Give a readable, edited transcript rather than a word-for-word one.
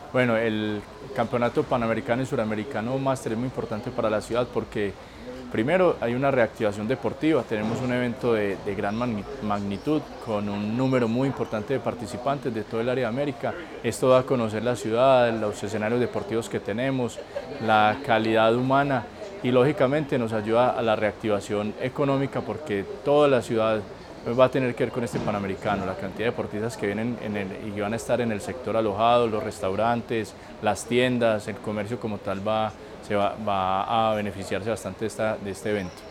Bueno, el Campeonato Panamericano y Suramericano Máster es muy importante para la ciudad porque primero hay una reactivación deportiva, tenemos un evento de gran magnitud con un número muy importante de participantes de todo el área de América. Esto da a conocer la ciudad, los escenarios deportivos que tenemos, la calidad humana y lógicamente nos ayuda a la reactivación económica porque toda la ciudad va a tener que ver con este Panamericano, la cantidad de deportistas que vienen y que van a estar en el sector alojado, los restaurantes, las tiendas, el comercio como tal va a beneficiarse bastante de este evento.